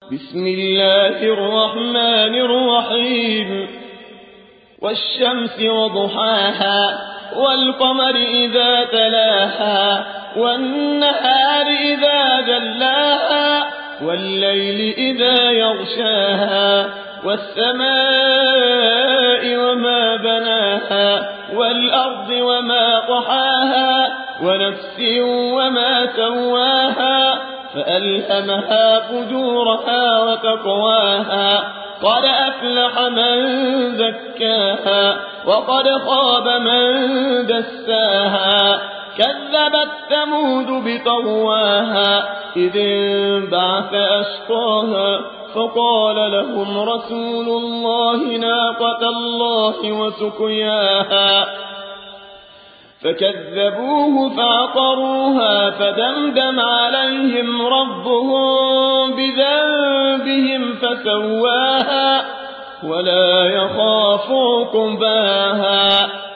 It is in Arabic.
بسم الله الرحمن الرحيم والشمس وضحاها والقمر إذا تلاها والنهار إذا جلاها والليل إذا يغشاها والسماء وما بناها والأرض وما طحاها ونفس وما سواها فألهمها فجورها وتقواها قد أفلح من زكاها وقد خاب من دساها كذبت ثمود بطغواها إذ انبعث أشقاها فقال لهم رسول الله ناقة الله وسقياها فكذبوه فعقروها فدمدم عليهم ربهم بذنبهم فسواها ولا يخاف عقباها.